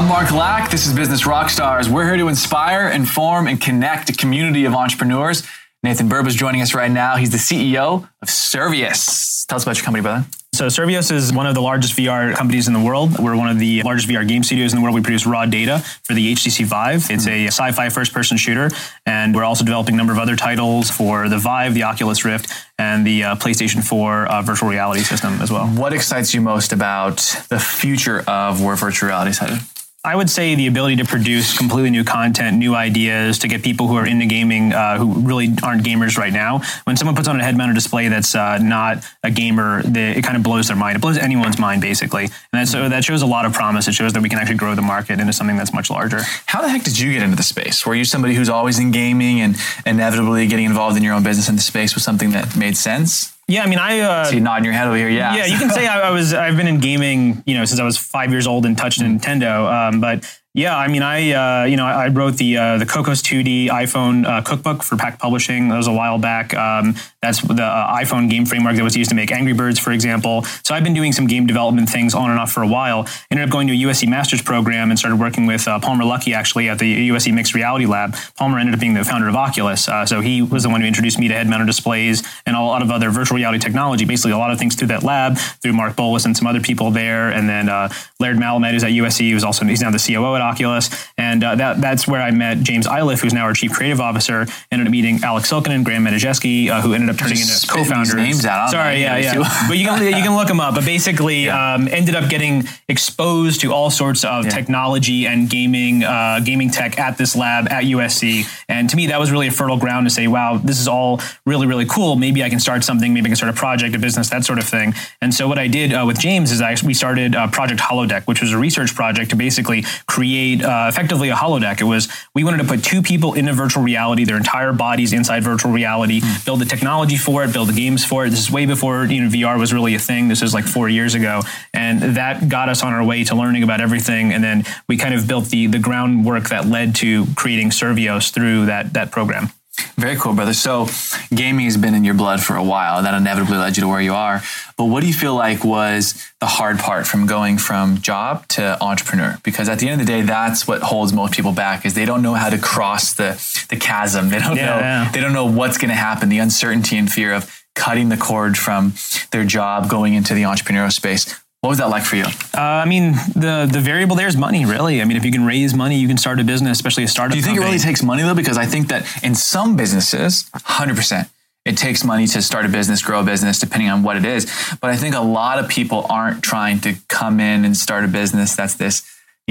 I'm Mark Lack. This is Business Rockstars. We're here to inspire, inform, and connect a community of entrepreneurs. Nathan Burb is joining us right now. He's the CEO of Survios. Tell us about your company, brother. So Survios is one of the largest VR companies in the world. We're one of the largest VR game studios in the world. We produce raw data for the HTC Vive. It's a sci-fi first-person shooter, and we're also developing a number of other titles for the Vive, the Oculus Rift, and the PlayStation 4 virtual reality system as well. What excites you most about the future of where virtual reality is headed? I would say the ability to produce completely new content, new ideas, to get people who are into gaming, who really aren't gamers right now. When someone puts on a head-mounted display that's not a gamer, it kind of blows their mind. It blows anyone's mind, basically. And that shows a lot of promise. It shows that we can actually grow the market into something that's much larger. How the heck did you get into the space? Were you somebody who's always in gaming and inevitably getting involved in your own business in the space was something that made sense? Yeah, I mean, so you're nodding your head over here. Yeah. Yeah, you can say I've been in gaming, since I was 5 years old and touched Nintendo. But yeah, I mean, I wrote the Cocos 2D iPhone cookbook for Pack Publishing. That was a while back. That's the iPhone game framework that was used to make Angry Birds, for example. So I've been doing some game development things on and off for a while. Ended up going to a USC master's program and started working with Palmer Luckey, actually, at the USC Mixed Reality Lab. Palmer ended up being the founder of Oculus. So he was the one who introduced me to head-mounted displays and a lot of other virtual reality technology, basically a lot of things through that lab, through Mark Bolus and some other people there. And then Laird Malamed, who's at USC, he's now the COO at Oculus. And that's where I met James Iliff, who's now our chief creative officer. Ended up meeting Alex Silkinen, Graham Medijewski, who ended up turning into co-founders. Names out. Sorry, yeah. But you can look them up. But basically, ended up getting exposed to all sorts of technology and gaming tech at this lab at USC. And to me, that was really a fertile ground to say, wow, this is all really, really cool. Maybe I can start something. Maybe I can start a project, a business, that sort of thing. And so what I did with James is we started Project Holodeck, which was a research project to basically create effectively a holodeck. We wanted to put two people into virtual reality, their entire bodies inside virtual reality, build the technology for it, build the games for it. This is way before VR was really a thing. This was like 4 years ago. And that got us on our way to learning about everything. And then we kind of built the groundwork that led to creating Survios through that program. Very cool, brother. So gaming has been in your blood for a while. That inevitably led you to where you are. But what do you feel like was the hard part from going from job to entrepreneur? Because at the end of the day, that's what holds most people back is they don't know how to cross the chasm. They don't know what's going to happen, the uncertainty and fear of cutting the cord from their job, going into the entrepreneurial space. What was that like for you? I mean, the variable there is money, really. I mean, if you can raise money, you can start a business, especially a startup. Do you think it really takes money, though? Because I think that in some businesses, 100%, it takes money to start a business, grow a business, depending on what it is. But I think a lot of people aren't trying to come in and start a business that's this,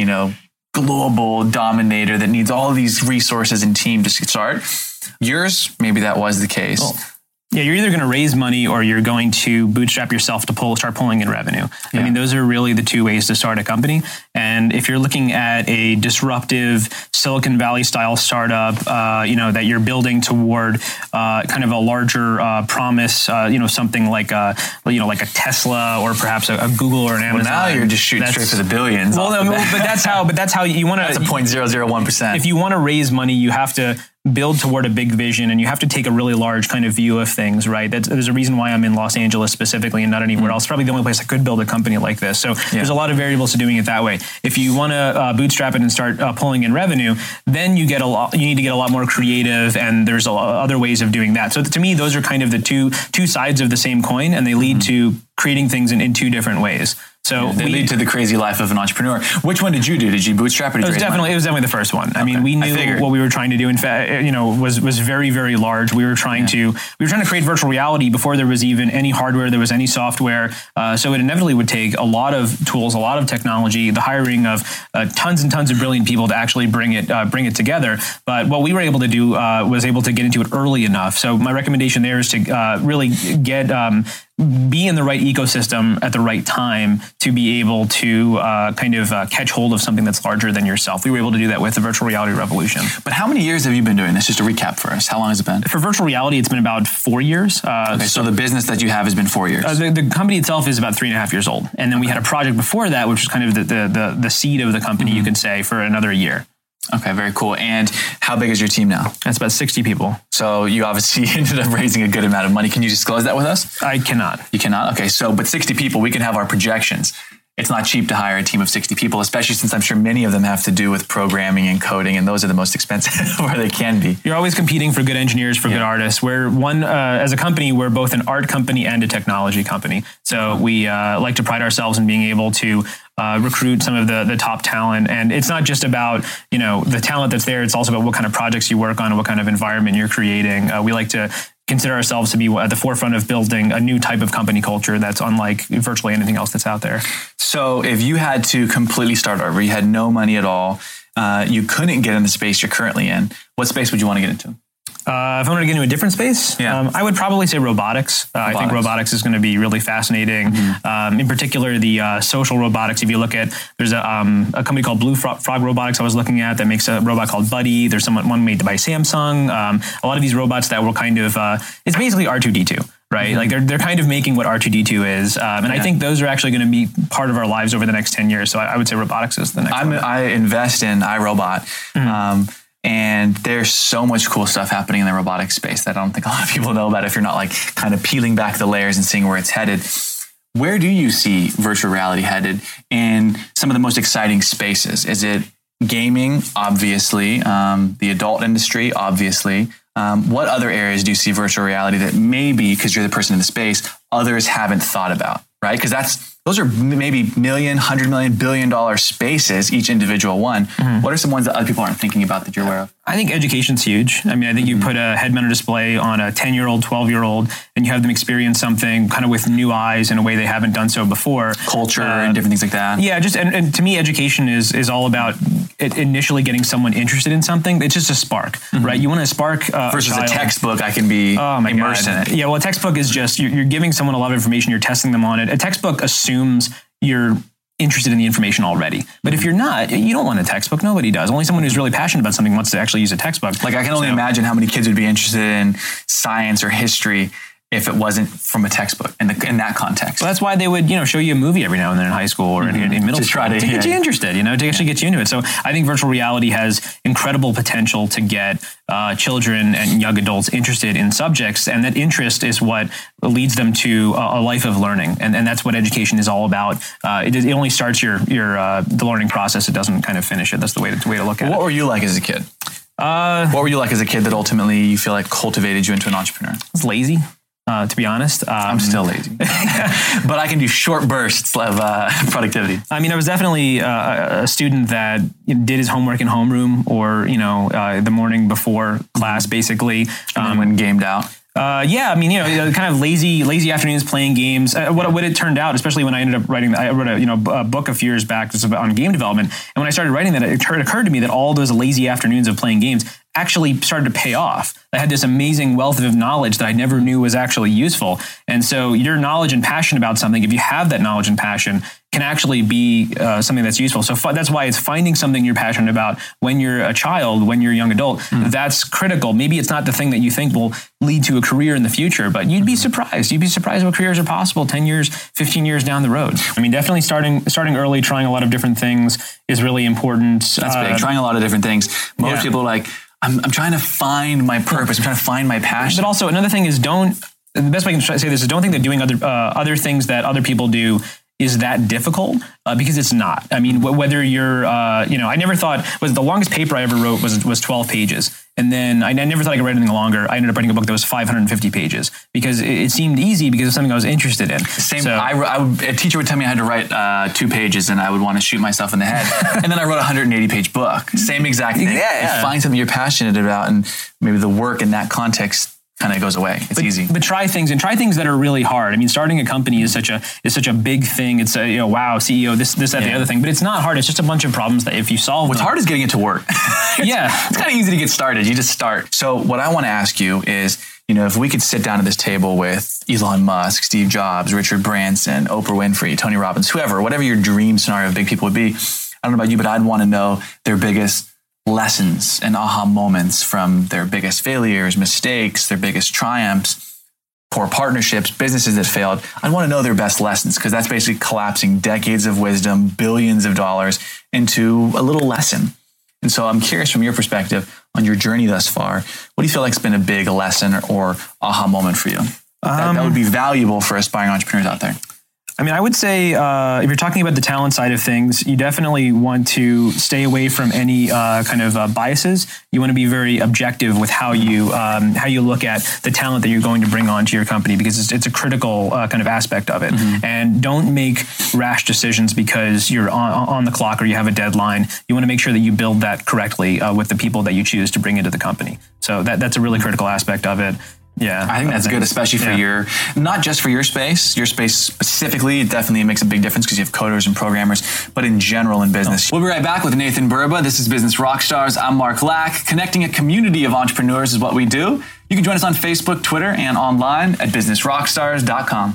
global dominator that needs all these resources and team to start. Yours, maybe that was the case. Cool. Yeah, you're either going to raise money or you're going to bootstrap yourself to start pulling in revenue. Yeah. I mean, those are really the two ways to start a company. And if you're looking at a disruptive Silicon Valley style startup, that you're building toward kind of a larger promise, something like a Tesla or perhaps a Google or an Amazon. Well, now you're just shooting straight for the billions. Well, but that's how you want to. That's a 0.001%. If you want to raise money, you have to build toward a big vision, and you have to take a really large kind of view of things, right? There's a reason why I'm in Los Angeles specifically and not anywhere else. Probably the only place I could build a company like this. So there's a lot of variables to doing it that way. If you want to bootstrap it and start pulling in revenue, then you need to get a lot more creative, and there's other ways of doing that. So to me, those are kind of the two sides of the same coin, and they lead to creating things in two different ways. So they lead to the crazy life of an entrepreneur. Which one did you do? Did you bootstrap or did you raise money? It was definitely the first one. I mean, we knew what we were trying to do. In fact, was very, very large. We were trying to create virtual reality before there was even any hardware, there was any software. So it inevitably would take a lot of tools, a lot of technology, the hiring of tons and tons of brilliant people to actually bring it together. But what we were able to do was able to get into it early enough. So my recommendation there is to really be in the right ecosystem at the right time to be able to catch hold of something that's larger than yourself. We were able to do that with the virtual reality revolution. But how many years have you been doing this? Just to recap for us, how long has it been? For virtual reality, it's been about 4 years. So the business that you have has been 4 years. The company itself is about 3.5 years old. And then we had a project before that, which was kind of the seed of the company, you could say, for another year. Okay, very cool. And how big is your team now? That's about 60 people. So you obviously ended up raising a good amount of money. Can you disclose that with us? I cannot. You cannot? Okay, but 60 people, we can have our projections. it's not cheap to hire a team of 60 people, especially since I'm sure many of them have to do with programming and coding, and those are the most expensive where they can be. You're always competing for good engineers, for good artists. We're as a company, we're both an art company and a technology company. So we like to pride ourselves in being able to recruit some of the top talent. And it's not just about, the talent that's there. It's also about what kind of projects you work on and what kind of environment you're creating. We like to consider ourselves to be at the forefront of building a new type of company culture that's unlike virtually anything else that's out there. So if you had to completely start over, you had no money at all, you couldn't get in the space you're currently in, what space would you want to get into? If I wanted to get into a different space, I would probably say robotics. I think robotics is going to be really fascinating. In particular, the social robotics. If you look at, there's a company called Blue Frog Robotics I was looking at that makes a robot called Buddy. There's one made by Samsung. A lot of these robots that will kind of, it's basically R2-D2. Right, like they're kind of making what R2-D2 is, and I think those are actually going to be part of our lives over the next 10 years. So I would say robotics is the next one. I invest in iRobot. And there's so much cool stuff happening in the robotics space that I don't think a lot of people know about if you're not like kind of peeling back the layers and seeing where it's headed. Where do you see virtual reality headed in some of the most exciting spaces? Is it gaming, obviously, the adult industry, obviously? What other areas do you see virtual reality that maybe, because you're the person in the space, others haven't thought about, right? Because those are maybe $1 million, $100 million, $1 billion spaces, each individual one. What are some ones that other people aren't thinking about that you're aware of? I think education's huge. I mean, I think you put a head-mounted display on a 10-year-old, 12-year-old, and you have them experience something kind of with new eyes in a way they haven't done so before. Culture and different things like that. Yeah, and to me, education is all about initially getting someone interested in something. It's just a spark, right? You want to spark versus a textbook, I can be immersed in it. Yeah, well, a textbook is just, you're giving someone a lot of information, you're testing them on it. A textbook assumes you're interested in the information already. But if you're not, you don't want a textbook. Nobody does. Only someone who's really passionate about something wants to actually use a textbook. Like I can only imagine how many kids would be interested in science or history if it wasn't from a textbook in that context. Well, that's why they would, show you a movie every now and then in high school or in middle school try to get you interested, to actually get you into it. So I think virtual reality has incredible potential to get children and young adults interested in subjects, and that interest is what leads them to a life of learning, and that's what education is all about. It only starts the learning process. It doesn't kind of finish it. That's the way to look at it. What were you like as a kid? What were you like as a kid that ultimately you feel like cultivated you into an entrepreneur? I was lazy. To be honest. I'm still lazy. But I can do short bursts of productivity. I mean, I was definitely a student that did his homework in homeroom or, the morning before class, basically. And then when gamed out. Kind of lazy afternoons playing games. What it turned out, especially when I ended up writing, I wrote a book a few years back just on game development. And when I started writing that, it occurred to me that all those lazy afternoons of playing games actually started to pay off. I had this amazing wealth of knowledge that I never knew was actually useful. And so your knowledge and passion about something, if you have that knowledge and passion, can actually be something that's useful. So that's why it's finding something you're passionate about when you're a child, when you're a young adult. That's critical. Maybe it's not the thing that you think will lead to a career in the future, but you'd be surprised. You'd be surprised what careers are possible 10 years, 15 years down the road. I mean, definitely starting early, trying a lot of different things is really important. That's big. Trying a lot of different things. Most people are like, I'm trying to find my purpose. I'm trying to find my passion. But also another thing is the best way I can say this is don't think that doing other things that other people do is that difficult because it's not. I mean, whether you're, I never thought the longest paper I ever wrote was 12 pages. And then I never thought I could write anything longer. I ended up writing a book that was 550 pages because it seemed easy because it's something I was interested in. Same. So, a teacher would tell me I had to write 2 pages and I would want to shoot myself in the head. And then I wrote a 180-page book. Same exact thing. Yeah. You find something you're passionate about and maybe the work in that context kind of goes away. It's easy. But try things that are really hard. I mean, starting a company is such a big thing. It's wow, CEO, this, that, the other thing. But it's not hard. It's just a bunch of problems that if you solve what's hard is getting it to work. It's kind of easy to get started. You just start. So what I want to ask you is, if we could sit down at this table with Elon Musk, Steve Jobs, Richard Branson, Oprah Winfrey, Tony Robbins, whatever your dream scenario of big people would be, I don't know about you, but I'd want to know their biggest lessons and aha moments from their biggest failures, mistakes, their biggest triumphs, poor partnerships, businesses that failed. I'd want to know their best lessons because that's basically collapsing decades of wisdom, billions of dollars into a little lesson. And so I'm curious from your perspective on your journey thus far, what do you feel like has been a big lesson or aha moment for you? That would be valuable for aspiring entrepreneurs out there. I mean, I would say if you're talking about the talent side of things, you definitely want to stay away from any kind of biases. You want to be very objective with how you look at the talent that you're going to bring onto your company, because it's a critical kind of aspect of it. And don't make rash decisions because you're on the clock or you have a deadline. You want to make sure that you build that correctly with the people that you choose to bring into the company. So that's a really critical aspect of it. Yeah, I think that's good, especially for not just for your space specifically. It definitely makes a big difference because you have coders and programmers, but in general in business. We'll be right back with Nathan Burba. This is Business Rockstars. I'm Mark Lack. Connecting a community of entrepreneurs is what we do. You can join us on Facebook, Twitter, and online at businessrockstars.com.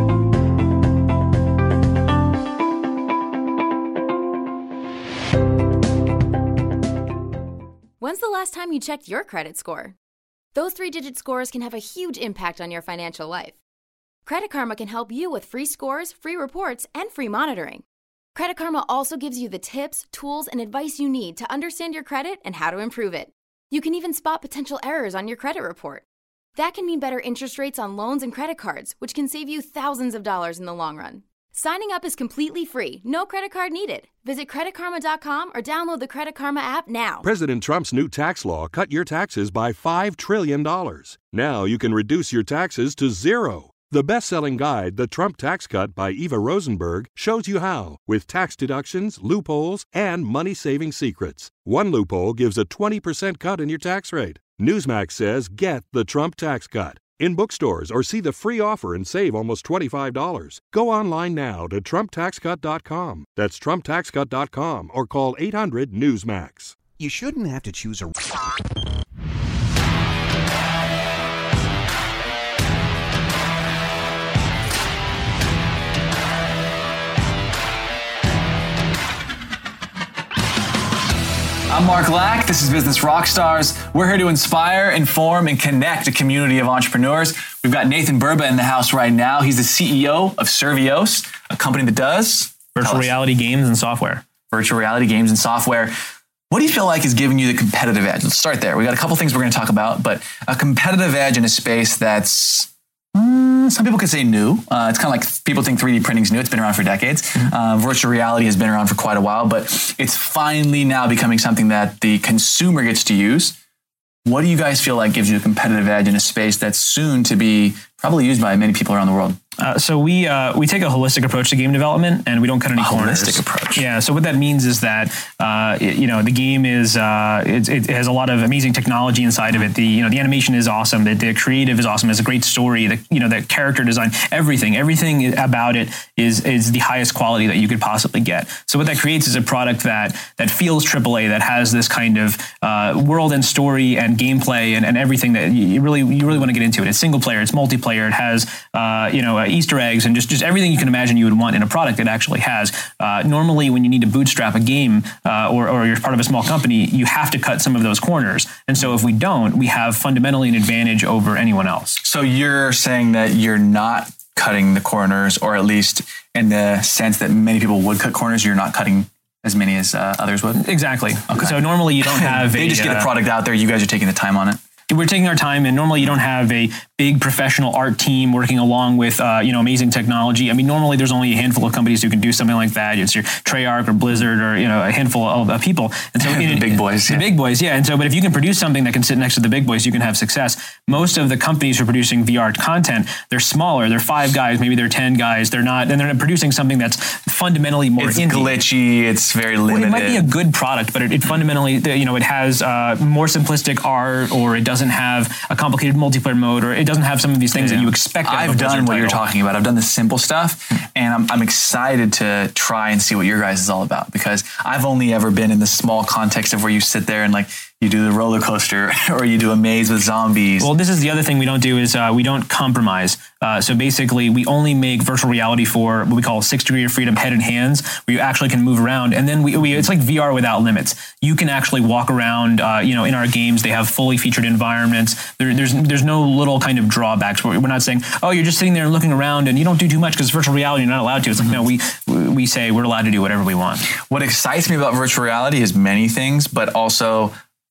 When's the last time you checked your credit score? Those 3-digit scores can have a huge impact on your financial life. Credit Karma can help you with free scores, free reports, and free monitoring. Credit Karma also gives you the tips, tools, and advice you need to understand your credit and how to improve it. You can even spot potential errors on your credit report. That can mean better interest rates on loans and credit cards, which can save you thousands of dollars in the long run. Signing up is completely free. No credit card needed. Visit creditkarma.com or download the Credit Karma app now. President Trump's new tax law cut your taxes by $5 trillion. Now you can reduce your taxes to zero. The best-selling guide, The Trump Tax Cut by Eva Rosenberg, shows you how, with tax deductions, loopholes, and money-saving secrets. One loophole gives a 20% cut in your tax rate. Newsmax says get The Trump Tax Cut in bookstores or see the free offer and save almost $25. Go online now to TrumpTaxCut.com. That's TrumpTaxCut.com or call 800-NEWSMAX. You shouldn't have to choose a... I'm Mark Lack. This is Business Rockstars. We're here to inspire, inform, and connect a community of entrepreneurs. We've got Nathan Burba in the house right now. He's the CEO of Survios, a company that does virtual reality games and software. Virtual reality games and software. What do you feel like is giving you the competitive edge? Let's start there. We got a couple things we're going to talk about, but a competitive edge in a space that's some people could say new. It's kind of like people think 3D printing is new. It's been around for decades. Virtual reality has been around for quite a while, but it's finally now becoming something that the consumer gets to use. What do you guys feel like gives you a competitive edge in a space that's soon to be probably used by many people around the world? So we take a holistic approach to game development, and we don't cut any corners. Holistic approach. Yeah. So what that means is that the game is it has a lot of amazing technology inside of it. The animation is awesome. The creative is awesome. It's a great story. The character design, everything about it is the highest quality that you could possibly get. So what that creates is a product that feels AAA, that has this kind of world and story and gameplay and everything that you really want to get into it. It's single player. It's multiplayer. It has Easter eggs and just everything you can imagine you would want in a product it actually has. Normally, when you need to bootstrap a game or you're part of a small company, you have to cut some of those corners. And so if we don't, we have fundamentally an advantage over anyone else. So you're saying that you're not cutting the corners, or at least in the sense that many people would cut corners, you're not cutting as many as others would? Exactly. Okay. So normally you don't have they just get a product out there. You guys are taking the time on it. We're taking our time, and normally you don't have a big professional art team working along with amazing technology. I mean, normally there's only a handful of companies who can do something like that. It's your Treyarch or Blizzard or a handful of people. And so the big boys, the big boys, yeah. And so, but if you can produce something that can sit next to the big boys, you can have success. Most of the companies who are producing VR content, they're smaller. They're 5 guys, maybe they're 10 guys. They're not producing something that's fundamentally more indie. It's glitchy. It's very limited. Well, it might be a good product, but it fundamentally, it has more simplistic art, or it doesn't have a complicated multiplayer mode, or it doesn't have some of these things that you expect. I've done what you're talking about. I've done the simple stuff, and I'm excited to try and see what your guys is all about, because I've only ever been in the small context of where you sit there and you do the roller coaster or you do a maze with zombies. Well, this is the other thing we don't do is we don't compromise. So basically, we only make virtual reality for what we call 6 degree of freedom head and hands, where you actually can move around. And then it's like VR without limits. You can actually walk around, in our games. They have fully featured environments. There's no little kind of drawbacks. We're not saying, oh, you're just sitting there and looking around and you don't do too much because virtual reality, you're not allowed to. It's like, no, we say we're allowed to do whatever we want. What excites me about virtual reality is many things, but also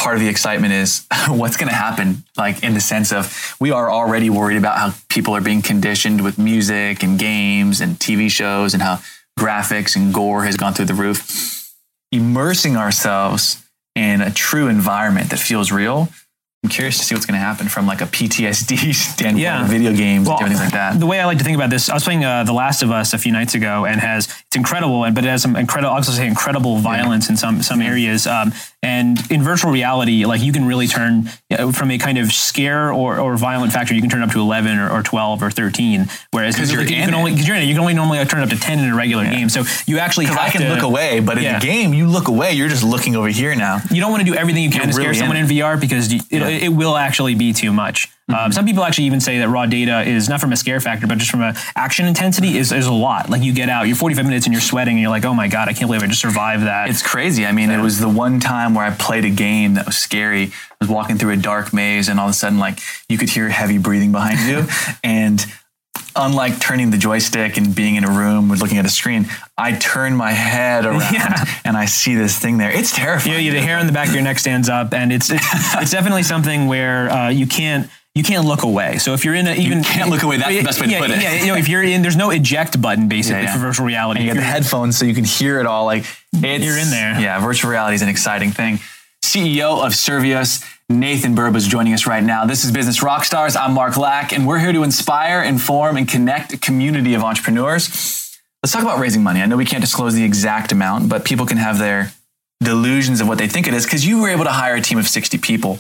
part of the excitement is what's going to happen, like in the sense of we are already worried about how people are being conditioned with music and games and TV shows and how graphics and gore has gone through the roof. Immersing ourselves in a true environment that feels real. I'm curious to see what's going to happen from like a PTSD standpoint of video games and everything like that. The way I like to think about this, I was playing The Last of Us a few nights ago, and it's incredible, but it has some incredible violence in some areas. And in virtual reality, like you can really turn from a kind of scare or violent factor, you can turn up to 11 or 12 or 13. Whereas because you can only normally turn it up to 10 in a regular game. So you actually have I can look away, but in the game, you look away, you're just looking over here now. You don't want to do everything you can to scare someone in VR because it will actually be too much. Some people actually even say that raw data is not from a scare factor, but just from an action intensity is a lot. Like you get out, you're 45 minutes and you're sweating and you're like, oh my God, I can't believe I just survived that. It's crazy. I mean, it was the one time where I played a game that was scary. I was walking through a dark maze and all of a sudden like you could hear heavy breathing behind you. And unlike turning the joystick and being in a room with looking at a screen, I turn my head around and I see this thing there. It's terrifying. The hair on the back of your neck stands up, and it's definitely something where you can't look away. So if you're in you can't look away. That's the best way to put it. Yeah, if you're in, there's no eject button basically for virtual reality. And you get the headphones so you can hear it all. Like you're in there. Yeah, virtual reality is an exciting thing. CEO of Survios, Nathan Burba is joining us right now. This is Business Rockstars. I'm Mark Lack, and we're here to inspire, inform, and connect a community of entrepreneurs. Let's talk about raising money. I know we can't disclose the exact amount, but people can have their delusions of what they think it is because you were able to hire a team of 60 people.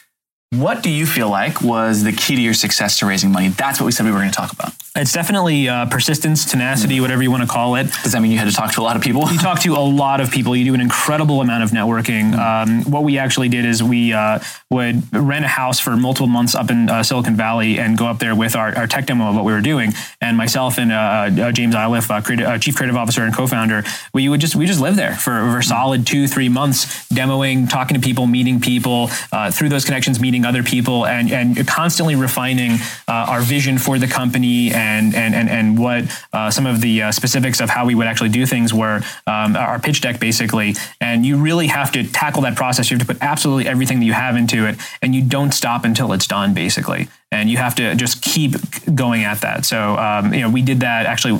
What do you feel like was the key to your success to raising money? That's what we said we were going to talk about. It's definitely persistence, tenacity, whatever you want to call it. Does that mean you had to talk to a lot of people? You talk to a lot of people. You do an incredible amount of networking. What we actually did is we would rent a house for multiple months up in Silicon Valley and go up there with our tech demo of what we were doing. And myself and James Iliff, Chief Creative Officer and co-founder, we just live there for a solid 2-3 months, demoing, talking to people, meeting people, through those connections, meeting other people, and constantly refining our vision for the company and what some of the specifics of how we would actually do things were, our pitch deck basically. And you really have to tackle that process. You have to put absolutely everything that you have into it, and you don't stop until it's done basically. And you have to just keep going at that. So, we did that actually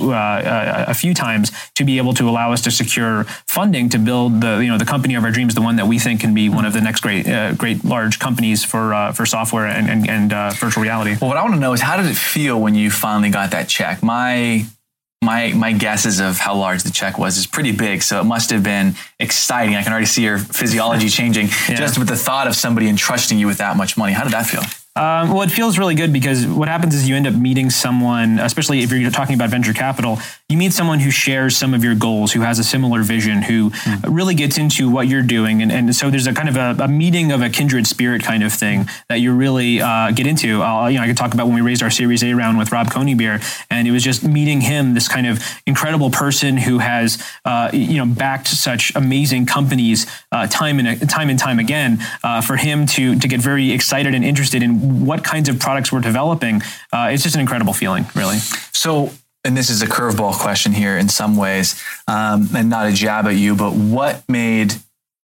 a few times to be able to allow us to secure funding to build the company of our dreams, the one that we think can be one of the next great large companies for software and virtual reality. Well, what I want to know is how did it feel when you finally got that check? My guesses of how large the check was is pretty big, so it must have been exciting. I can already see your physiology changing just with the thought of somebody entrusting you with that much money. How did that feel? Well, it feels really good because what happens is you end up meeting someone, especially if you're talking about venture capital, you meet someone who shares some of your goals, who has a similar vision, who really gets into what you're doing. And so there's a kind of a meeting of a kindred spirit kind of thing that you really get into. I could talk about when we raised our Series A round with Rob Konibier, and it was just meeting him, this kind of incredible person who has, backed such amazing companies time and time again, for him to get very excited and interested in what kinds of products we're developing. It's just an incredible feeling, really. So, and this is a curveball question here in some ways, and not a jab at you, but what made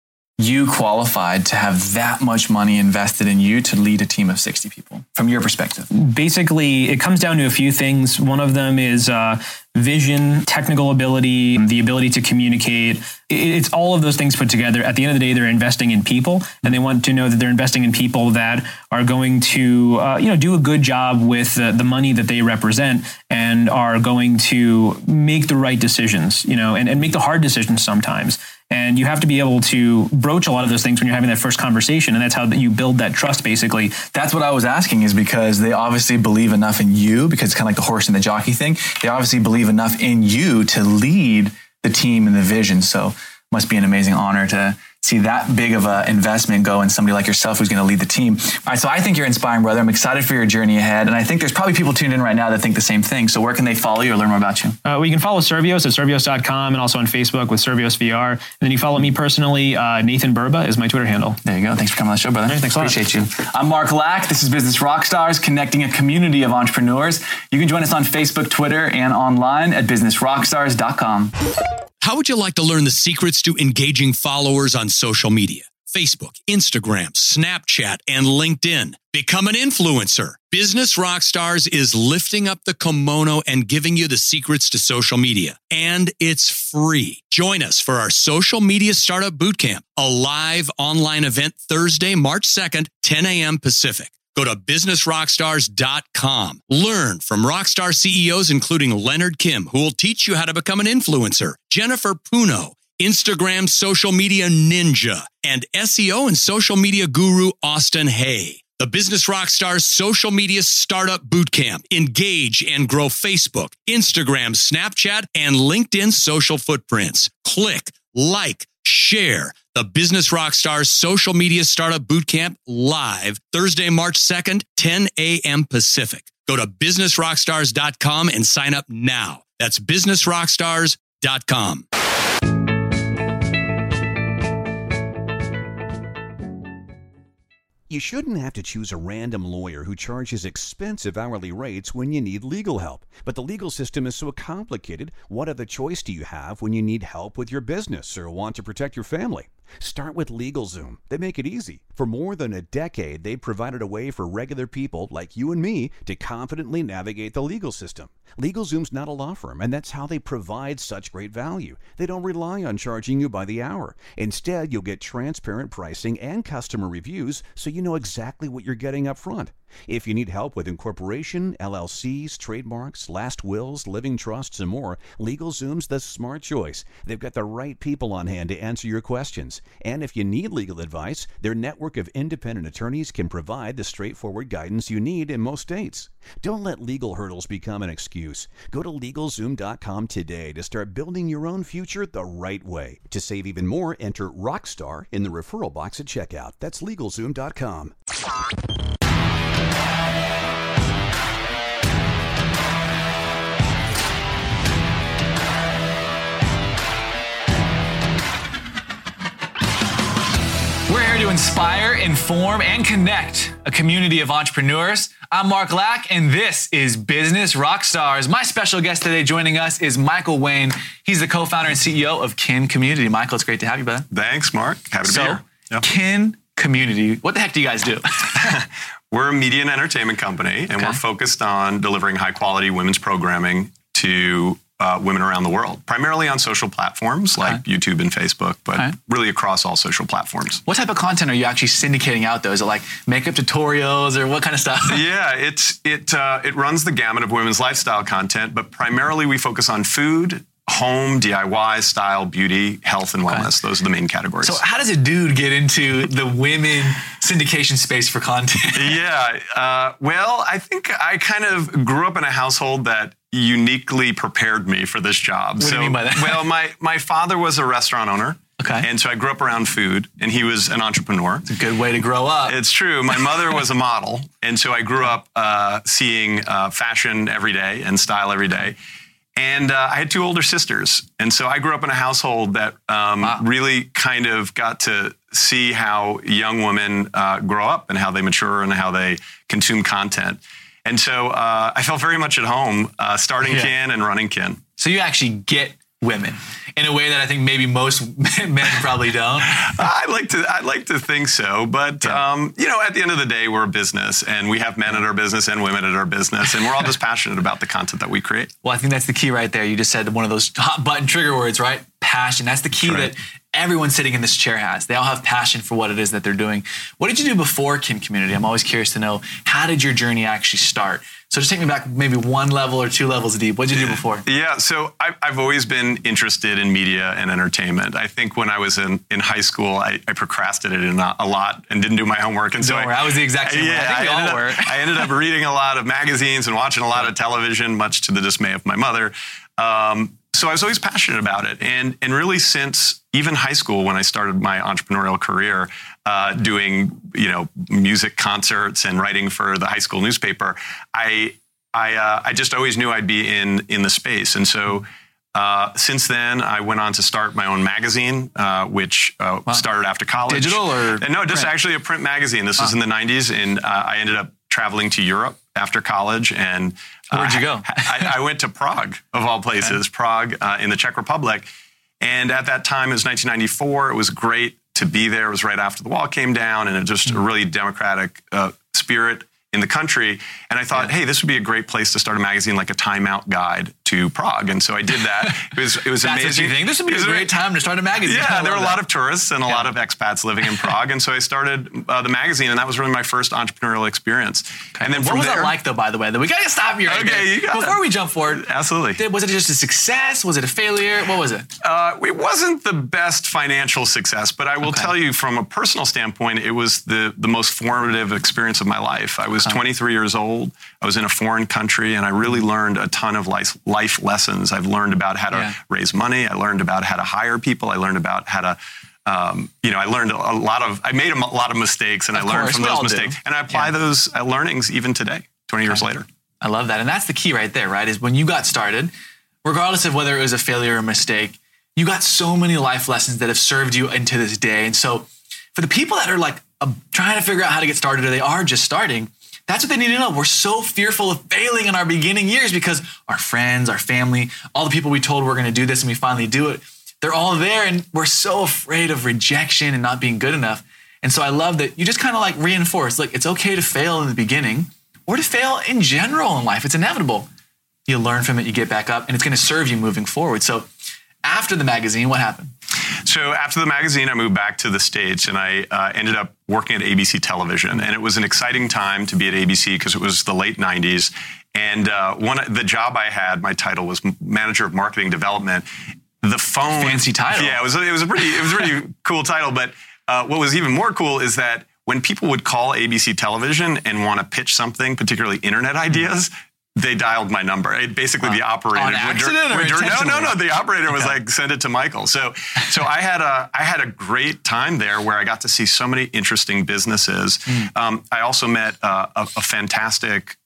you qualified to have that much money invested in you to lead a team of 60 people from your perspective? Basically, it comes down to a few things. One of them is vision, technical ability, the ability to communicate. It's all of those things put together. At the end of the day, they're investing in people, and they want to know that they're investing in people that are going to, do a good job with the money that they represent, and are going to make the right decisions, and make the hard decisions sometimes. And you have to be able to broach a lot of those things when you're having that first conversation. And that's how you build that trust, basically. That's what I was asking, is because they obviously believe enough in you, because it's kind of like the horse and the jockey thing. They obviously believe enough in you to lead the team and the vision. So it must be an amazing honor to see that big of an investment go in somebody like yourself who's going to lead the team. All right, so I think you're inspiring, brother. I'm excited for your journey ahead. And I think there's probably people tuned in right now that think the same thing. So where can they follow you or learn more about you? Well, you can follow Survios at survios.com, and also on Facebook with Survios VR. And then you follow me personally. Nathan Burba is my Twitter handle. There you go. Thanks for coming on the show, brother. Hey, thanks a lot. Appreciate you. I'm Mark Lack. This is Business Rockstars, connecting a community of entrepreneurs. You can join us on Facebook, Twitter, and online at businessrockstars.com. How would you like to learn the secrets to engaging followers on social media? Facebook, Instagram, Snapchat, and LinkedIn. Become an influencer. Business Rockstars is lifting up the kimono and giving you the secrets to social media. And it's free. Join us for our Social Media Startup Bootcamp, a live online event Thursday, March 2nd, 10 a.m. Pacific. Go to businessrockstars.com. Learn from rockstar CEOs, including Leonard Kim, who will teach you how to become an influencer, Jennifer Puno, Instagram social media ninja, and SEO and social media guru Austin Hay. The Business Rockstars Social Media Startup Bootcamp. Engage and grow Facebook, Instagram, Snapchat, and LinkedIn social footprints. Click, like, share the Business Rockstars Social Media Startup Bootcamp live Thursday, March 2nd, 10 a.m. Pacific. Go to businessrockstars.com and sign up now. That's businessrockstars.com. You shouldn't have to choose a random lawyer who charges expensive hourly rates when you need legal help. But the legal system is so complicated, what other choice do you have when you need help with your business or want to protect your family? Start with LegalZoom. They make it easy. For more than a decade, they've provided a way for regular people like you and me to confidently navigate the legal system. LegalZoom's not a law firm, and that's how they provide such great value. They don't rely on charging you by the hour. Instead, you'll get transparent pricing and customer reviews so you know exactly what you're getting up front. If you need help with incorporation, LLCs, trademarks, last wills, living trusts, and more, LegalZoom's the smart choice. They've got the right people on hand to answer your questions. And if you need legal advice, their network of independent attorneys can provide the straightforward guidance you need in most states. Don't let legal hurdles become an excuse. Go to LegalZoom.com today to start building your own future the right way. To save even more, enter Rockstar in the referral box at checkout. That's LegalZoom.com. We're here to inspire, inform, and connect a community of entrepreneurs. I'm Mark Lack, and this is Business Rockstars. My special guest today joining us is Michael Wayne. He's the co-founder and CEO of Kin Community. Michael, it's great to have you, brother. Thanks, Mark. Happy to be here. Yep. Kin Community, what the heck do you guys do? We're a media and entertainment company, and we're focused on delivering high-quality women's programming to women around the world, primarily on social platforms like YouTube and Facebook, but really across all social platforms. What type of content are you actually syndicating out, though? Is it like makeup tutorials or what kind of stuff? Yeah, it runs the gamut of women's lifestyle content, but primarily we focus on food, home, DIY, style, beauty, health, and wellness. Those are the main categories. So how does a dude get into the women syndication space for content? Well, I think I kind of grew up in a household that uniquely prepared me for this job. What do you mean by that? Well, my father was a restaurant owner. Okay. And so I grew up around food, and he was an entrepreneur. It's a good way to grow up. It's true. My mother was a model, and so I grew up seeing fashion every day and style every day. And I had two older sisters. And so I grew up in a household that really kind of got to see how young women grow up and how they mature and how they consume content. And so I felt very much at home starting Kin and running Kin. So you actually get women in a way that I think maybe most men probably don't. I'd like to think so, but at the end of the day, we're a business, and we have men at our business and women at our business, and we're all just passionate about the content that we create. Well, I think that's the key right there. You just said one of those hot button trigger words, right? Passion. That's the key that everyone sitting in this chair has. They all have passion for what it is that they're doing. What did you do before Kin Community? I'm always curious to know, how did your journey actually start? So just take me back maybe one level or two levels deep. What did you do before? Yeah, so I've always been interested in media and entertainment. I think when I was in high school, I procrastinated a lot and didn't do my homework. And Don't worry, I was the exact same way. I think we all were. I ended up reading a lot of magazines and watching a lot of television, much to the dismay of my mother. So I was always passionate about it. And really since even high school, when I started my entrepreneurial career, doing, music concerts and writing for the high school newspaper, I just always knew I'd be in the space. And so since then, I went on to start my own magazine, which started after college. Digital or No, just actually a print magazine. This was in the 90s, and I ended up traveling to Europe after college. And where'd you go? I went to Prague, of all places, Prague in the Czech Republic. And at that time, it was 1994. It was great to be there. It was right after the wall came down, and it just a really democratic spirit in the country. And I thought, hey, this would be a great place to start a magazine, like a Time Out guide to Prague. And so I did that. It was That's amazing. what you think? This would be a great time to start a magazine. Yeah, there were a lot of tourists and a lot of expats living in Prague. And so I started the magazine, and that was really my first entrepreneurial experience. Okay. And then what from was there, that like, though, by the way? We got to stop you right Okay, there. you got Before it. we jump forward, Absolutely. was it just a success? Was it a failure? What was it? It wasn't the best financial success, but I will tell you from a personal standpoint, it was the most formative experience of my life. I was 23 years old. I was in a foreign country, and I really learned a ton of life lessons. I've learned about how to raise money. I learned about how to hire people. I learned about how to, I learned I made a lot of mistakes, and I learned from those mistakes. And I apply those learnings even today, 20 years later. I love that. And that's the key right there, right? Is when you got started, regardless of whether it was a failure or a mistake, you got so many life lessons that have served you into this day. And so for the people that are like trying to figure out how to get started, or they are just starting, that's what they need to know. We're so fearful of failing in our beginning years because our friends, our family, all the people we told we're going to do this and we finally do it, they're all there, and we're so afraid of rejection and not being good enough. And so I love that you just kind of like reinforce, like, it's okay to fail in the beginning or to fail in general in life. It's inevitable. You learn from it, you get back up, and it's going to serve you moving forward. So after the magazine, what happened? So after the magazine, I moved back to the States, and I ended up working at ABC Television. And it was an exciting time to be at ABC because it was the late 90s. And the job I had, my title was Manager of Marketing Development. The phone, fancy title. Yeah, it was a pretty cool title. But what was even more cool is that when people would call ABC Television and want to pitch something, particularly internet ideas, they dialed my number. Basically, the operator On accident or intentionally? No. The operator was like, send it to Michael. So I had a great time there where I got to see so many interesting businesses. I also met a fantastic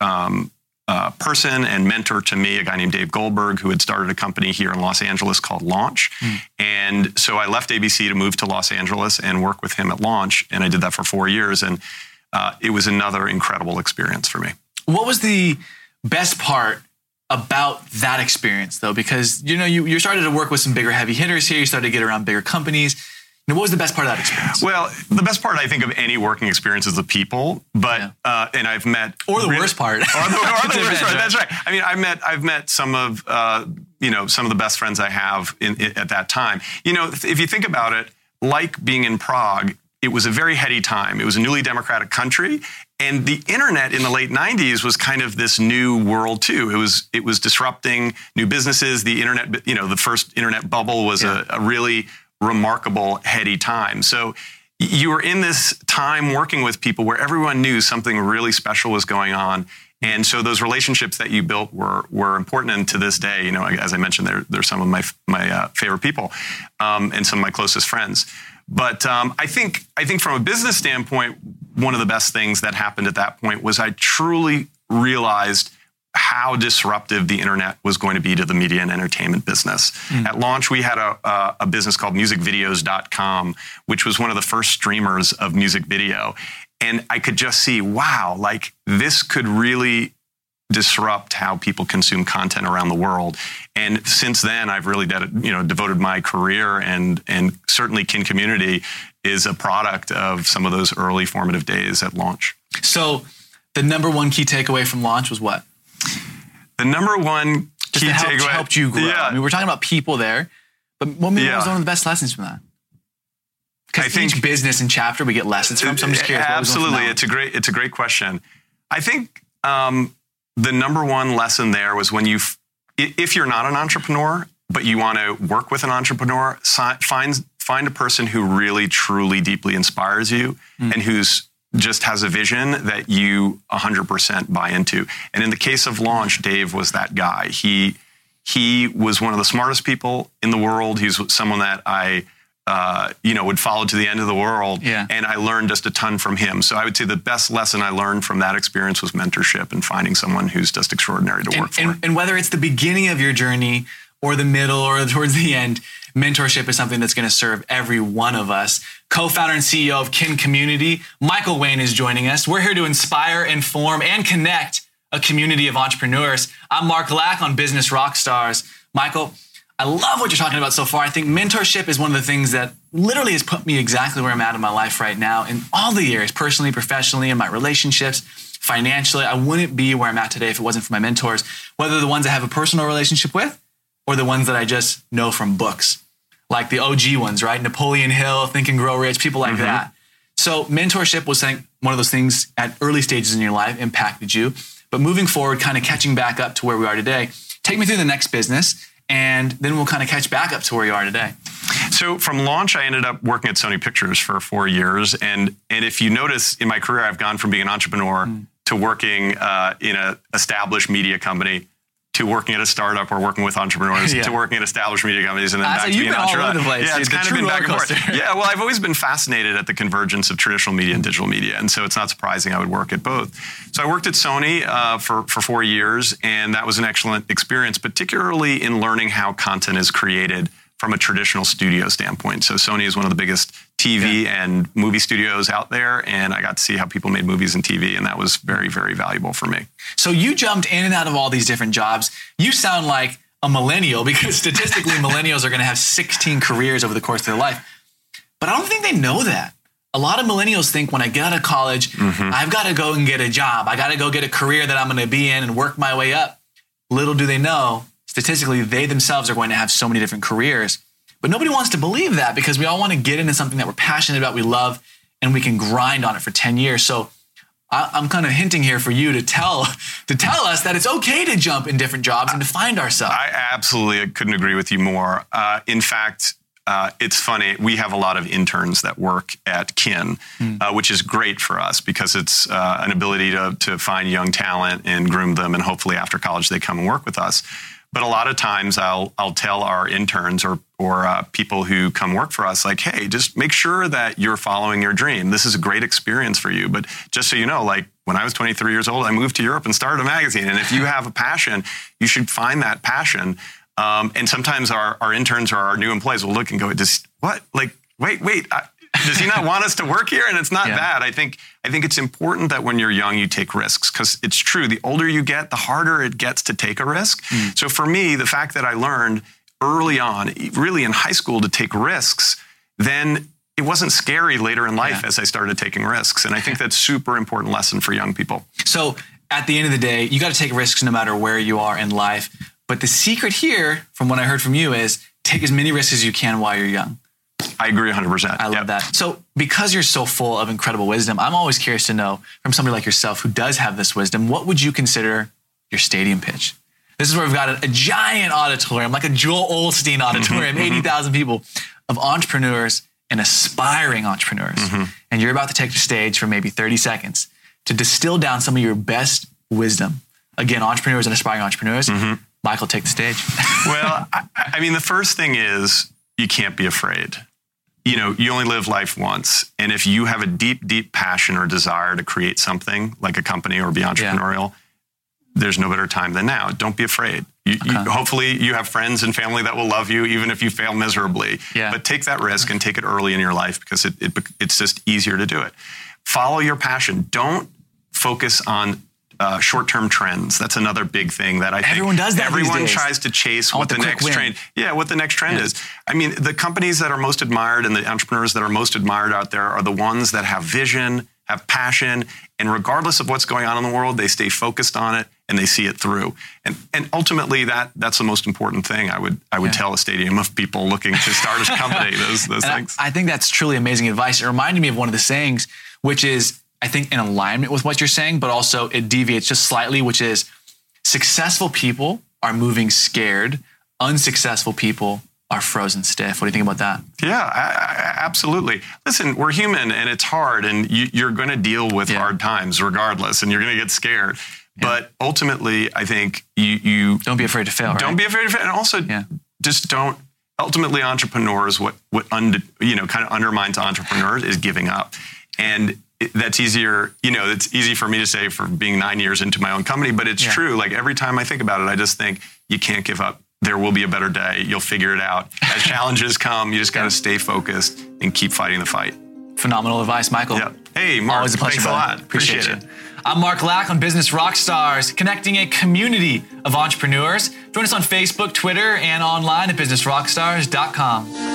person and mentor to me, a guy named Dave Goldberg, who had started a company here in Los Angeles called Launch. And so I left ABC to move to Los Angeles and work with him at Launch. And I did that for 4 years. And it was another incredible experience for me. What was the best part about that experience, though? Because, you started to work with some bigger heavy hitters here. You started to get around bigger companies. What was the best part of that experience? Well, the best part, I think, of any working experience is the people. But and I've met worst part. Or the worst part. That's right. I mean, I've met some of some of the best friends I have at that time. If you think about it, like being in Prague, it was a very heady time. It was a newly democratic country. And the internet in the late 90s was kind of this new world too. It was disrupting new businesses. The internet, the first internet bubble was a really remarkable, heady time. So you were in this time working with people where everyone knew something really special was going on. And so those relationships that you built were important. And to this day, as I mentioned, they're some of my favorite people and some of my closest friends. But I think from a business standpoint, one of the best things that happened at that point was I truly realized how disruptive the internet was going to be to the media and entertainment business. At Launch, we had a business called musicvideos.com, which was one of the first streamers of music video. And I could just see, wow, like this could really disrupt how people consume content around the world. And since then, I've really devoted my career, and certainly Kin Community is a product of some of those early formative days at Launch. So the number one key takeaway from Launch was what? The number one key takeaway helped you grow. Yeah. I mean, we're talking about people there, but what was one of the best lessons from that? Because each business and chapter we get lessons from. So I'm just curious. Absolutely, it's a great question. I think the number one lesson there was if you're not an entrepreneur but you want to work with an entrepreneur, find a person who really, truly, deeply inspires you and who's just has a vision that you 100% buy into. And in the case of Launch, Dave was that guy. He was one of the smartest people in the world. He's someone that I would follow to the end of the world. Yeah. And I learned just a ton from him. So I would say the best lesson I learned from that experience was mentorship and finding someone who's just extraordinary to work for. And whether it's the beginning of your journey or the middle or towards the end, mentorship is something that's going to serve every one of us. Co-founder and CEO of Kin Community, Michael Wayne is joining us. We're here to inspire, inform, and connect a community of entrepreneurs. I'm Mark Lack on Business Rockstars. Michael, I love what you're talking about so far. I think mentorship is one of the things that literally has put me exactly where I'm at in my life right now in all the areas, personally, professionally, in my relationships, financially. I wouldn't be where I'm at today if it wasn't for my mentors, whether the ones I have a personal relationship with or the ones that I just know from books, like the OG ones, right? Napoleon Hill, Think and Grow Rich, people like that. So mentorship was one of those things at early stages in your life impacted you. But moving forward, kind of catching back up to where we are today, take me through the next business, and then we'll kind of catch back up to where you are today. So from launch, I ended up working at Sony Pictures for 4 years. And if you notice in my career, I've gone from being an entrepreneur to working in an established media company to working at a startup or working with entrepreneurs to working at established media companies and then back to being an entrepreneur. All over the place. Yeah, it's kind of been back and forth. Yeah, well, I've always been fascinated at the convergence of traditional media and digital media. And so it's not surprising I would work at both. So I worked at Sony for 4 years, and that was an excellent experience, particularly in learning how content is created from a traditional studio standpoint. So Sony is one of the biggest TV and movie studios out there, and I got to see how people made movies and TV, and that was very, very valuable for me. So you jumped in and out of all these different jobs. You sound like a millennial because statistically millennials are going to have 16 careers over the course of their life. But I don't think they know that. A lot of millennials think when I get out of college, I've got to go and get a job. I got to go get a career that I'm going to be in and work my way up. Little do they know, statistically, they themselves are going to have so many different careers. But nobody wants to believe that because we all want to get into something that we're passionate about, we love, and we can grind on it for 10 years. So I'm kind of hinting here for you to tell us that it's okay to jump in different jobs and to find ourselves. I absolutely couldn't agree with you more. In fact, it's funny. We have a lot of interns that work at Kin, which is great for us because it's an ability to find young talent and groom them, and hopefully after college they come and work with us. But a lot of times I'll tell our interns or people who come work for us, like, hey, just make sure that you're following your dream. This is a great experience for you. But just so you know, like when I was 23 years old, I moved to Europe and started a magazine. And if you have a passion, you should find that passion. And sometimes our interns or our new employees will look and go, what? Like, wait. Does he not want us to work here? And it's not that. I think it's important that when you're young, you take risks because it's true. The older you get, the harder it gets to take a risk. So for me, the fact that I learned early on, really in high school, to take risks, then it wasn't scary later in life as I started taking risks. And I think that's super important lesson for young people. So at the end of the day, you got to take risks no matter where you are in life. But the secret here, from what I heard from you, is take as many risks as you can while you're young. I agree 100%. I love that. So because you're so full of incredible wisdom, I'm always curious to know from somebody like yourself who does have this wisdom, what would you consider your stadium pitch? This is where we've got a giant auditorium, like a Joel Osteen auditorium, 80,000 people of entrepreneurs and aspiring entrepreneurs. And you're about to take the stage for maybe 30 seconds to distill down some of your best wisdom. Again, entrepreneurs and aspiring entrepreneurs. Michael, take the stage. Well, I mean, the first thing is you can't be afraid. You know, you only live life once. And if you have a deep, deep passion or desire to create something like a company or be entrepreneurial, there's no better time than now. Don't be afraid. Hopefully you have friends and family that will love you, even if you fail miserably. But take that risk and take it early in your life because it's just easier to do it. Follow your passion. Don't focus on short-term trends. That's another big thing that I think everyone does that. Everyone tries to chase what the next trend. What the next trend is. I mean, the companies that are most admired and the entrepreneurs that are most admired out there are the ones that have vision, have passion, and regardless of what's going on in the world, they stay focused on it and they see it through. And ultimately, that's the most important thing I would tell a stadium of people looking to start a company. Those things. I think that's truly amazing advice. It reminded me of one of the sayings, which is, I think, in alignment with what you're saying, but also it deviates just slightly, which is successful people are moving scared. Unsuccessful people are frozen stiff. What do you think about that? Yeah, absolutely. Listen, we're human and it's hard and you're going to deal with hard times regardless and you're going to get scared. But ultimately, I think you don't be afraid to fail. Don't be afraid to fail. And also just don't. Ultimately, entrepreneurs, what kind of undermines entrepreneurs is giving up. And that's easier, it's easy for me to say for being 9 years into my own company, but it's true. Like every time I think about it, I just think you can't give up. There will be a better day. You'll figure it out. As challenges come, you just got to stay focused and keep fighting the fight. Phenomenal advice, Michael. Yeah. Hey, Mark, always a pleasure. Thanks a lot. Appreciate it. I'm Mark Lack on Business Rockstars, connecting a community of entrepreneurs. Join us on Facebook, Twitter, and online at businessrockstars.com.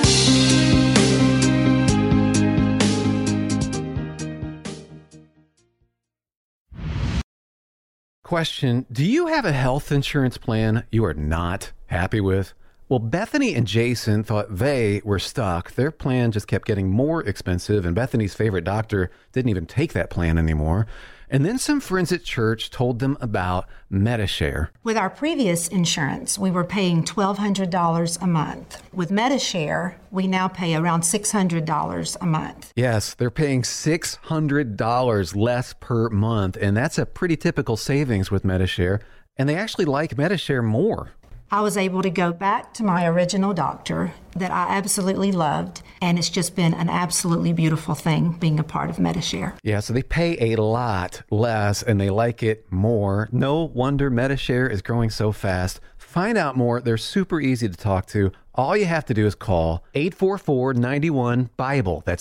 Question, do you have a health insurance plan you are not happy with? Well, Bethany and Jason thought they were stuck. Their plan just kept getting more expensive, and Bethany's favorite doctor didn't even take that plan anymore. And then some friends at church told them about Medi-Share. With our previous insurance, we were paying $1,200 a month. With Medi-Share, we now pay around $600 a month. Yes, they're paying $600 less per month, and that's a pretty typical savings with Medi-Share. And they actually like Medi-Share more. I was able to go back to my original doctor that I absolutely loved, and it's just been an absolutely beautiful thing being a part of Medi-Share. Yeah, so they pay a lot less and they like it more. No wonder Medi-Share is growing so fast. Find out more. They're super easy to talk to. All you have to do is call 844-91-BIBLE. That's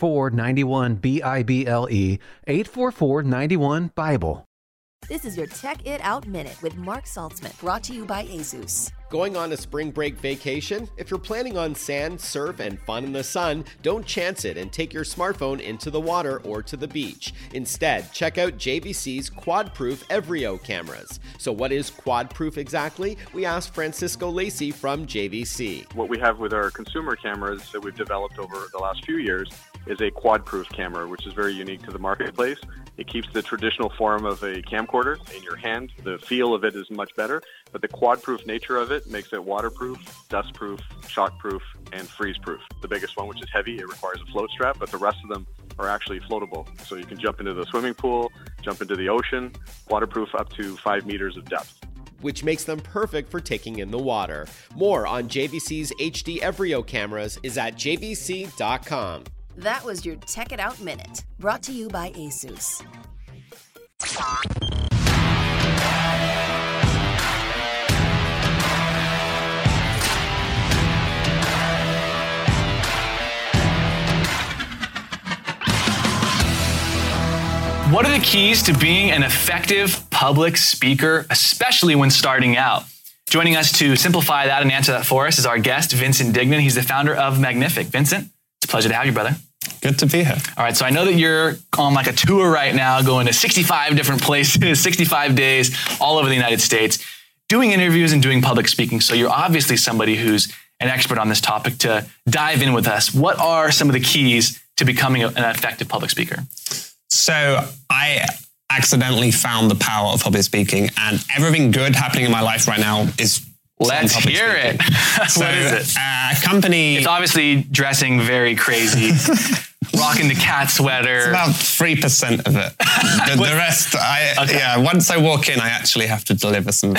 844-91-BIBLE. 844-91-BIBLE. This is your Tech It Out Minute with Mark Saltzman, brought to you by ASUS. Going on a spring break vacation? If you're planning on sand, surf, and fun in the sun, don't chance it and take your smartphone into the water or to the beach. Instead, check out JVC's Quad-Proof Evrio cameras. So what is Quad-Proof exactly? We asked Francisco Lacey from JVC. What we have with our consumer cameras that we've developed over the last few years is a quad-proof camera, which is very unique to the marketplace. It keeps the traditional form of a camcorder in your hand. The feel of it is much better, but the quad-proof nature of it makes it waterproof, dustproof, shockproof, and freeze-proof. The biggest one, which is heavy, it requires a float strap, but the rest of them are actually floatable. So you can jump into the swimming pool, jump into the ocean, waterproof up to 5 meters of depth, which makes them perfect for taking in the water. More on JVC's HD Evrio cameras is at jvc.com. That was your Tech It Out Minute, brought to you by ASUS. What are the keys to being an effective public speaker, especially when starting out? Joining us to simplify that and answer that for us is our guest, Vincent Dignan. He's the founder of Magnific. Vincent, it's a pleasure to have you, brother. Good to be here. All right, so I know that you're on like a tour right now, going to 65 different places, 65 days, all over the United States, doing interviews and doing public speaking. So you're obviously somebody who's an expert on this topic. To dive in with us, what are some of the keys to becoming an effective public speaker? So I accidentally found the power of public speaking, and everything good happening in my life right now is Let's hear it. So, what is it? A company... It's obviously dressing very crazy, rocking the cat sweater. It's about 3% of it. The rest, once I walk in, I actually have to deliver some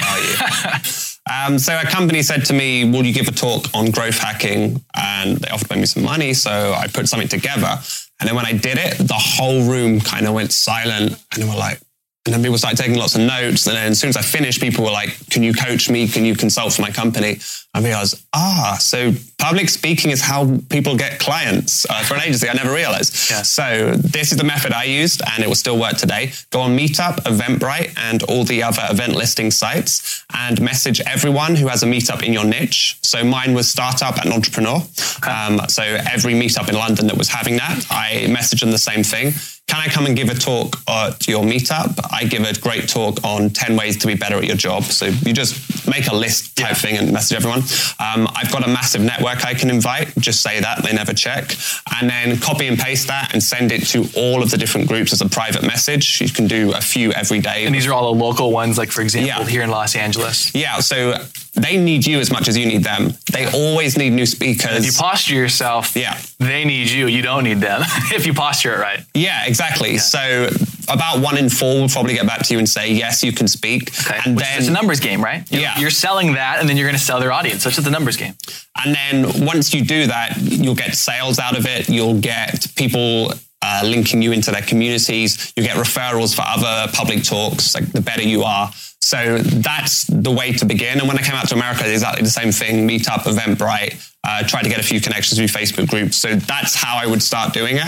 value. So a company said to me, will you give a talk on growth hacking? And they offered me some money, so I put something together. And then when I did it, the whole room kind of went silent, and they were like, and then people started taking lots of notes. And then as soon as I finished, people were like, can you coach me? Can you consult for my company? I realized, so public speaking is how people get clients for an agency. I never realized. Yeah. So this is the method I used, and it will still work today. Go on Meetup, Eventbrite, and all the other event listing sites, and message everyone who has a meetup in your niche. So mine was startup and entrepreneur. Okay. So every meetup in London that was having that, I messaged them the same thing. Can I come and give a talk at your meetup? I give a great talk on 10 ways to be better at your job. So you just make a list type thing and message everyone. I've got a massive network I can invite. Just say that, they never check. And then copy and paste that and send it to all of the different groups as a private message. You can do a few every day. And these are all the local ones, like for example, here in Los Angeles. Yeah, so they need you as much as you need them. They always need new speakers. If you posture yourself, they need you. You don't need them if you posture it right. Yeah, exactly. Yeah. So about 1 in 4 will probably get back to you and say, yes, you can speak. Okay. And then it's a numbers game, right? You're selling that, and then you're going to sell their audience. So it's just a numbers game. And then once you do that, you'll get sales out of it. You'll get people linking you into their communities. You get referrals for other public talks, like the better you are. So that's the way to begin. And when I came out to America, exactly the same thing, Meetup, Eventbrite, try to get a few connections through Facebook groups. So that's how I would start doing it.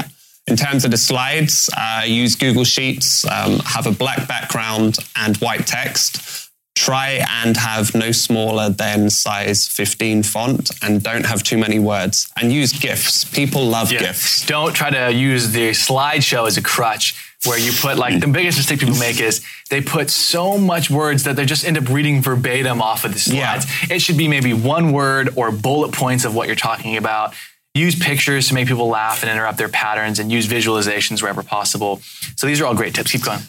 In terms of the slides, use Google Sheets, have a black background and white text. Try and have no smaller than size 15 font, and don't have too many words, and use GIFs. People love GIFs. Don't try to use the slideshow as a crutch, where you put, like, the biggest mistake people make is they put so much words that they just end up reading verbatim off of the slides. Yeah. It should be maybe one word or bullet points of what you're talking about. Use pictures to make people laugh and interrupt their patterns, and use visualizations wherever possible. So these are all great tips. Keep going.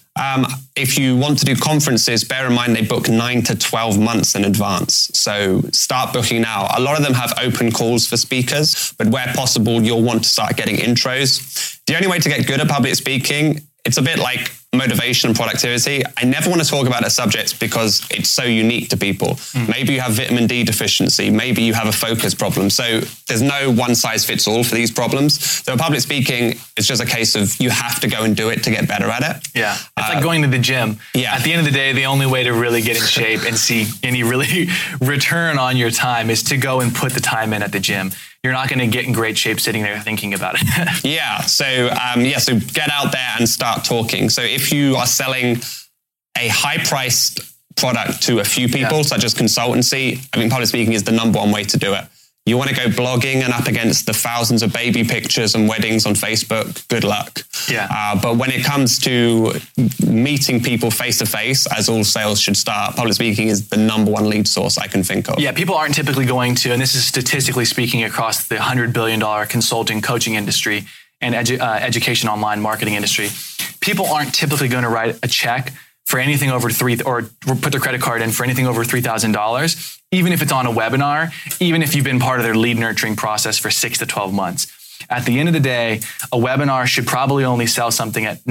If you want to do conferences, bear in mind they book 9 to 12 months in advance. So start booking now. A lot of them have open calls for speakers, but where possible, you'll want to start getting intros. The only way to get good at public speaking, it's a bit like motivation and productivity. I never want to talk about a subject because it's so unique to people. Maybe you have vitamin D deficiency. Maybe you have a focus problem. So there's no one size fits all for these problems. So public speaking, it's just a case of you have to go and do it to get better at it. Yeah. It's like going to the gym. Yeah. At the end of the day, the only way to really get in shape and see any really return on your time is to go and put the time in at the gym. You're not going to get in great shape sitting there thinking about it. Yeah. So get out there and start talking. So if you are selling a high-priced product to a few people, such as consultancy, I mean, public speaking is the number one way to do it. You want to go blogging and up against the thousands of baby pictures and weddings on Facebook, good luck. Yeah. But when it comes to meeting people face-to-face, as all sales should start, public speaking is the number one lead source I can think of. Yeah, people aren't typically going to, and this is statistically speaking across the $100 billion consulting coaching industry and education online marketing industry, people aren't typically going to write a check for anything over or put their credit card in for anything over $3,000, even if it's on a webinar, even if you've been part of their lead nurturing process for 6 to 12 months. At the end of the day, a webinar should probably only sell something at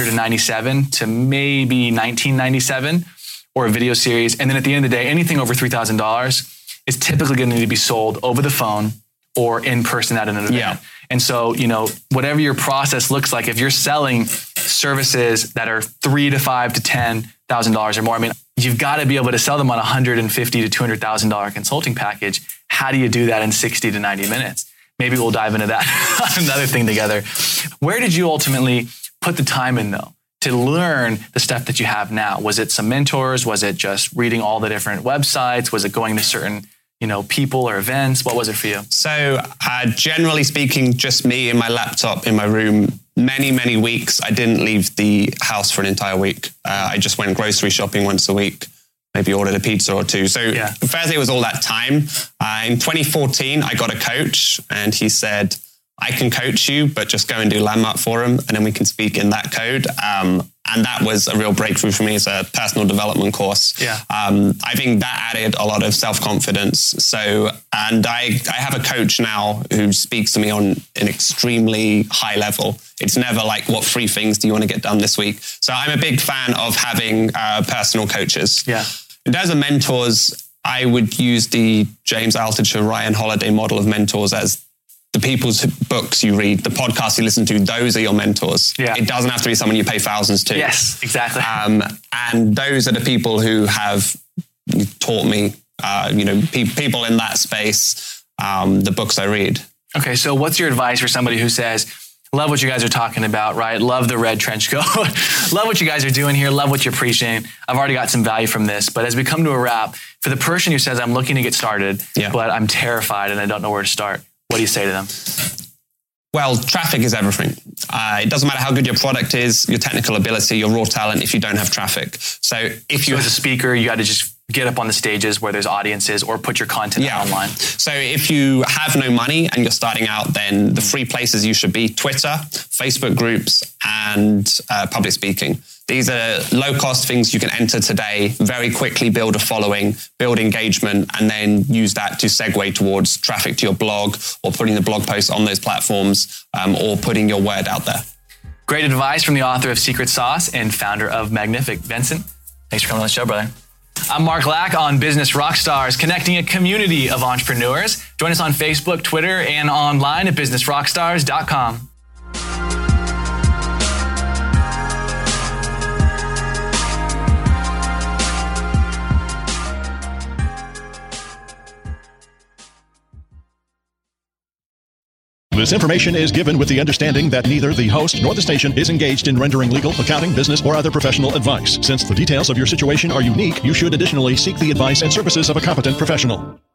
$997 to maybe $1997, or a video series. And then at the end of the day, anything over $3,000 is typically going to need to be sold over the phone or in person at an event. Yeah. And so, whatever your process looks like, if you're selling services that are $3,000 to $5,000 to $10,000 or more, I mean, you've got to be able to sell them on a $150,000 to $200,000 consulting package. How do you do that in 60 to 90 minutes? Maybe we'll dive into that another thing together. Where did you ultimately put the time in, though, to learn the stuff that you have now? Was it some mentors? Was it just reading all the different websites? Was it going to certain people or events? What was it for you? So generally speaking, just me and my laptop in my room. Many, many weeks, I didn't leave the house for an entire week. I just went grocery shopping once a week, maybe ordered a pizza or two. So firstly, it was all that time. In 2014, I got a coach, and he said, I can coach you, but just go and do Landmark Forum, and then we can speak in that code. And that was a real breakthrough for me as a personal development course. Yeah. I think that added a lot of self-confidence. So, and I have a coach now who speaks to me on an extremely high level. It's never like, what 3 things do you want to get done this week? So I'm a big fan of having personal coaches. Yeah. In terms of mentors, I would use the James Altucher, Ryan Holiday model of mentors as the people's books you read, the podcasts you listen to, those are your mentors. Yeah. It doesn't have to be someone you pay thousands to. Yes, exactly. And those are the people who have taught me, people in that space, the books I read. Okay, so what's your advice for somebody who says, love what you guys are talking about, right? Love the red trench coat. Love what you guys are doing here. Love what you're preaching. I've already got some value from this. But as we come to a wrap, for the person who says, I'm looking to get started, but I'm terrified and I don't know where to start, what do you say to them? Well, traffic is everything. It doesn't matter how good your product is, your technical ability, your raw talent, if you don't have traffic. So if you as a speaker, you got to just get up on the stages where there's audiences or put your content out online. So if you have no money and you're starting out, then the 3 places you should be: Twitter, Facebook groups, and public speaking. These are low-cost things you can enter today, very quickly build a following, build engagement, and then use that to segue towards traffic to your blog or putting the blog posts on those platforms or putting your word out there. Great advice from the author of Secret Sauce and founder of Magnific. Vincent, thanks for coming on the show, brother. I'm Mark Lack on Business Rockstars, connecting a community of entrepreneurs. Join us on Facebook, Twitter, and online at businessrockstars.com. This information is given with the understanding that neither the host nor the station is engaged in rendering legal, accounting, business, or other professional advice. Since the details of your situation are unique, you should additionally seek the advice and services of a competent professional.